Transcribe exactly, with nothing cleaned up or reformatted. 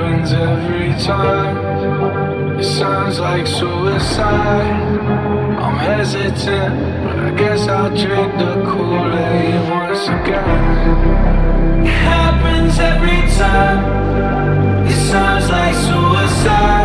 happens every time. It sounds like suicide. I'm hesitant, but I guess I'll drink the Kool-Aid once again. It happens every time. It sounds like suicide.